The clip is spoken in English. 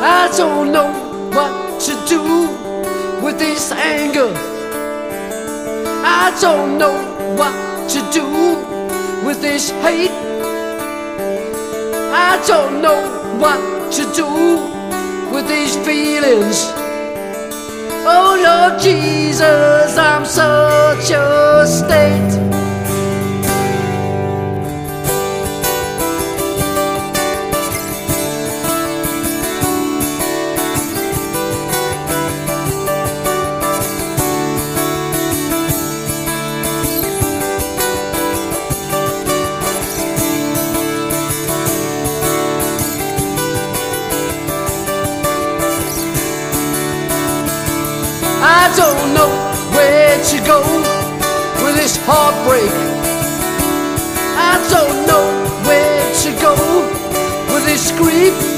I don't know what to do with this anger. I don't know what to do with this hate. I don't know what to do with these feelings. Oh Lord Jesus, I'm such a state. I don't know where to go with this heartbreak. I don't know where to go with this grief.